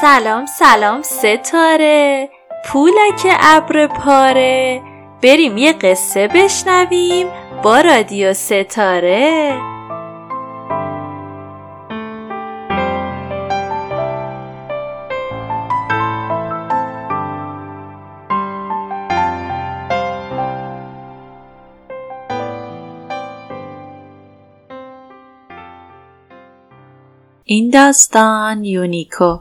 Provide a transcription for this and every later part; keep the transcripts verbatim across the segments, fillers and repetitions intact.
سلام سلام ستاره، پولک ابر پاره، بریم یه قصه بشنویم با رادیو ستاره. این داستان یونیکو.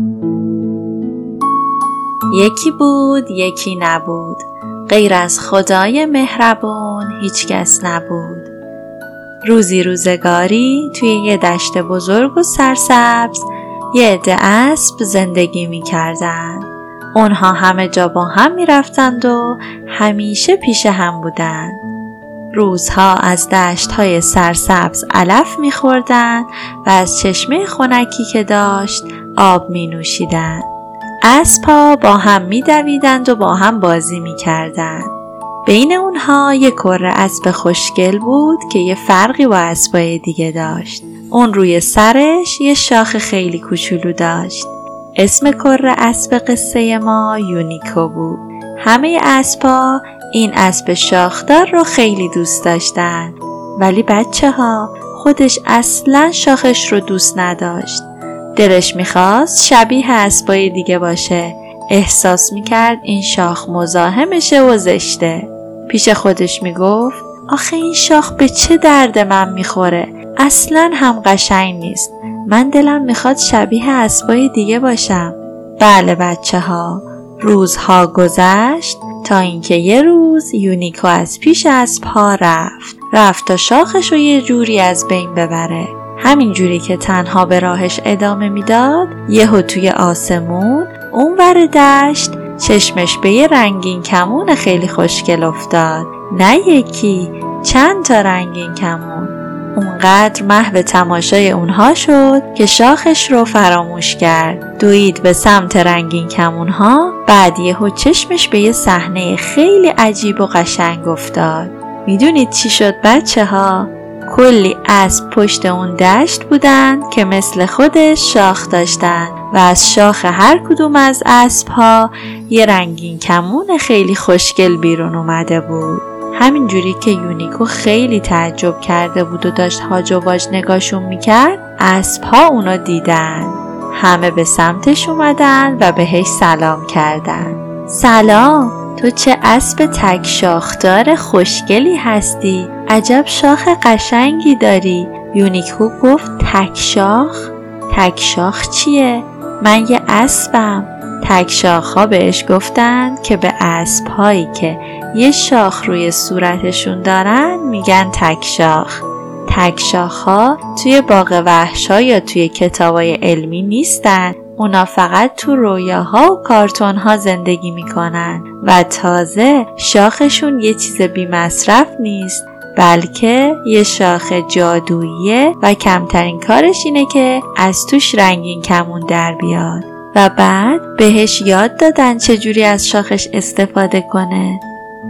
یکی بود یکی نبود، غیر از خدای مهربون هیچ کس نبود. روزی روزگاری توی یه دشت بزرگ و سرسبز یه عده اسب زندگی می کردن. اونها همه جا با هم می رفتند و همیشه پیش هم بودند. روزها از دشت‌های سرسبز علف می‌خوردند و از چشمه خنکی که داشت آب می‌نوشیدند. اسب‌ها با هم می‌دویدند و با هم بازی می‌کردند. بین اونها یک کره اسب خوشگل بود که یه فرقی با اسبای دیگه داشت. اون روی سرش یه شاخ خیلی کوچولو داشت. اسم کره اسب قصه ما یونیکو بود. همه اسب‌ها این اسب شاخدار رو خیلی دوست داشتن، ولی بچه ها خودش اصلا شاخش رو دوست نداشت. دلش میخواست شبیه اسبای دیگه باشه. احساس میکرد این شاخ مزاحمشه و زشته. پیش خودش میگفت آخه این شاخ به چه درد من میخوره؟ اصلا هم قشنگ نیست. من دلم میخواد شبیه اسبای دیگه باشم. بله بچه ها، روزها گذشت تا اینکه یه روز یونیکو از پیش اسب‌ها رفت. رفت تا شاخش رو یه جوری از بین ببره. همین جوری که تنها به راهش ادامه میداد، یهو توی آسمون اونور دشت چشمش به یه رنگین کمون خیلی خوشگل افتاد. نه یکی، چند تا رنگین کمون. اونقدر محو تماشای اونها شد که شاخش رو فراموش کرد. دوید به سمت رنگین کمونها. بعد یهو چشمش به یه صحنه خیلی عجیب و قشنگ افتاد. میدونید چی شد بچه ها؟ کلی اسب پشت اون دشت بودن که مثل خودش شاخ داشتن و از شاخ هر کدوم از اسب ها یه رنگین کمون خیلی خوشگل بیرون اومده بود. همین جوری که یونیکو خیلی تعجب کرده بود و داشت هاج و واج نگاشون میکرد، اسب‌ها اونو دیدن. همه به سمتش اومدن و بهش سلام کردن. سلام، تو چه اسب تک شاخدار خوشگلی هستی. عجب شاخ قشنگی داری. یونیکو گفت تک شاخ؟ تک شاخ چیه؟ من یه اسبم. تک شاخ‌ها بهش گفتن که به اسب‌هایی که یه شاخ روی صورتشون دارن میگن تک شاخ. تک شاخ‌ها توی باغ وحش‌ها یا توی کتابای علمی نیستن. اونا فقط تو رویاها و کارتون‌ها زندگی میکنن و تازه شاخشون یه چیز بی مصرف نیست، بلکه یه شاخ جادوییه و کمترین کارش اینه که از توش رنگین کمون در بیاد. و بعد بهش یاد دادن چجوری از شاخش استفاده کنه.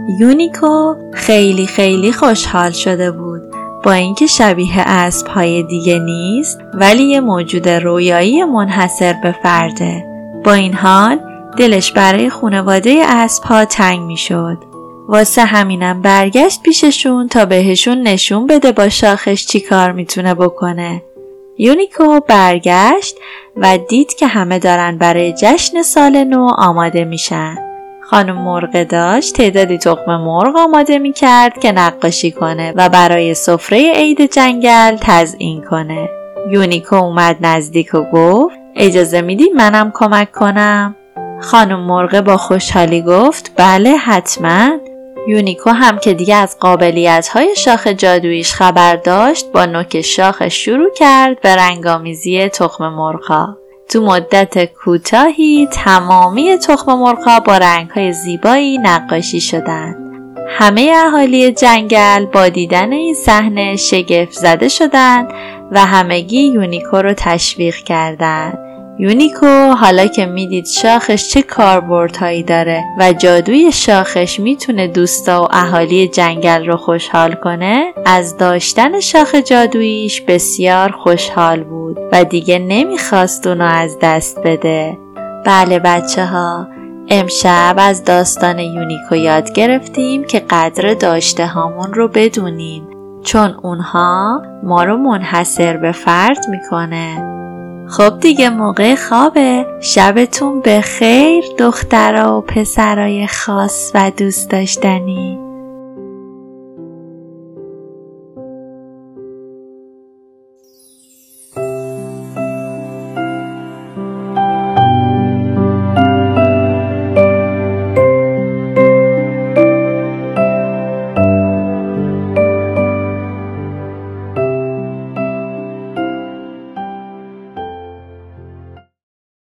یونیکو خیلی خیلی خوشحال شده بود. با اینکه شبیه اسب‌های دیگه نیست، ولی یه موجود رویایی منحصر به فرده. با این حال دلش برای خانواده اسب‌ها تنگ می‌شد. واسه همینم برگشت پیششون تا بهشون نشون بده با شاخش چی کار میتونه بکنه. یونیکو برگشت و دید که همه دارن برای جشن سال نو آماده میشن. خانم مرغ داشت تعدادی تخم مرغ آماده میکرد که نقاشی کنه و برای سفره عید جنگل تزیین کنه. یونیکو اومد نزدیک و گفت اجازه میدی منم کمک کنم؟ خانم مرغ با خوشحالی گفت بله حتما. یونیکو هم که دیگه از قابلیت‌های شاخ جادوییش خبر داشت، با نوک شاخش شروع کرد به رنگامیزی تخم مرغ‌ها. تو مدت کوتاهی تمامی تخم مرغ‌ها با رنگ‌های زیبایی نقاشی شدند. همه اهالی جنگل با دیدن این صحنه شگفت زده شدند و همگی یونیکو رو تشویق کردند. یونیکو حالا که میدید شاخش چه کاربردهایی داره و جادوی شاخش میتونه دوستا و اهالی جنگل رو خوشحال کنه، از داشتن شاخ جادوییش بسیار خوشحال بود و دیگه نمیخواست اونو از دست بده. بله بچه ها، امشب از داستان یونیکو یاد گرفتیم که قدر داشته هامون رو بدونیم، چون اونها ما رو منحصر به فرد میکنه. خب دیگه موقع خوابه. شبتون بخیر دخترها و پسرای خاص و دوست داشتنی.